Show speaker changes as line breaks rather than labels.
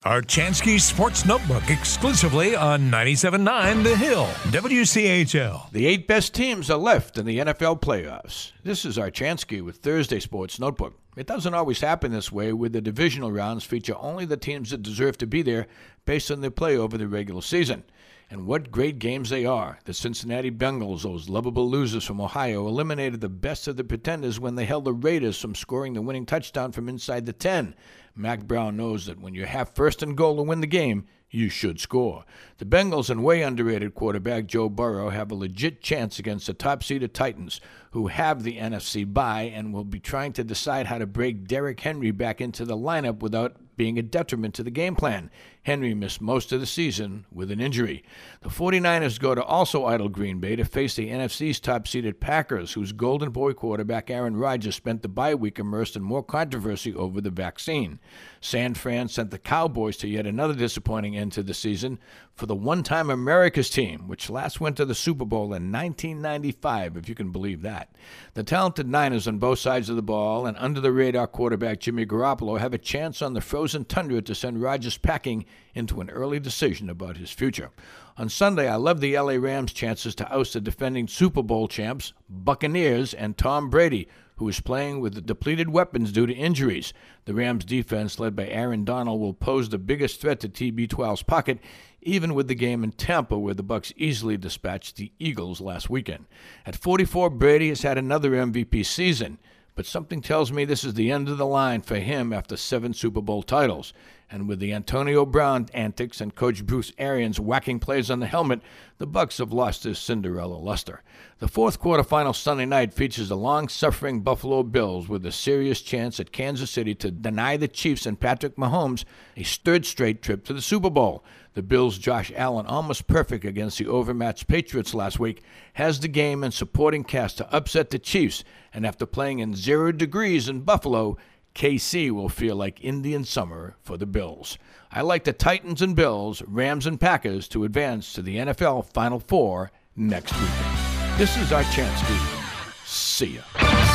Archansky Sports Notebook exclusively on 97.9 The Hill, WCHL.
The 8 best teams are left in the NFL playoffs. This is Archansky with Thursday Sports Notebook. It doesn't always happen this way, where the divisional rounds feature only the teams that deserve to be there based on their play over the regular season. And what great games they are. The Cincinnati Bengals, those lovable losers from Ohio, eliminated the best of the pretenders when they held the Raiders from scoring the winning touchdown from inside the 10. Mac Brown knows that when you have first and goal to win the game, you should score. The Bengals and way underrated quarterback Joe Burrow have a legit chance against the top-seeded Titans, who have the NFC bye and will be trying to decide how to break Derrick Henry back into the lineup without being a detriment to the game plan. Henry missed most of the season with an injury. The 49ers go to also idle Green Bay to face the NFC's top-seeded Packers, whose golden boy quarterback Aaron Rodgers spent the bye week immersed in more controversy over the vaccine. San Fran sent the Cowboys to yet another disappointing end to the season for the one-time America's team, which last went to the Super Bowl in 1995, if you can believe that. The talented Niners on both sides of the ball and under-the-radar quarterback Jimmy Garoppolo have a chance on the frozen tundra to send Rodgers packing into an early decision about his future. On Sunday, I love the LA Rams' chances to oust the defending Super Bowl champs, Buccaneers, and Tom Brady, who is playing with the depleted weapons due to injuries. The Rams' defense, led by Aaron Donald, will pose the biggest threat to TB12's pocket, even with the game in Tampa, where the Bucs easily dispatched the Eagles last weekend. At 44, Brady has had another MVP season, but something tells me this is the end of the line for him after 7 Super Bowl titles. And with the Antonio Brown antics and Coach Bruce Arians whacking plays on the helmet, the Bucs have lost their Cinderella luster. The fourth quarterfinal Sunday night features the long-suffering Buffalo Bills with a serious chance at Kansas City to deny the Chiefs and Patrick Mahomes a third straight trip to the Super Bowl. The Bills' Josh Allen, almost perfect against the overmatched Patriots last week, has the game and supporting cast to upset the Chiefs, and after playing in 0 degrees in Buffalo, KC will feel like Indian summer for the Bills. I like the Titans and Bills, Rams and Packers to advance to the NFL Final Four next weekend. This is Archansky. See ya.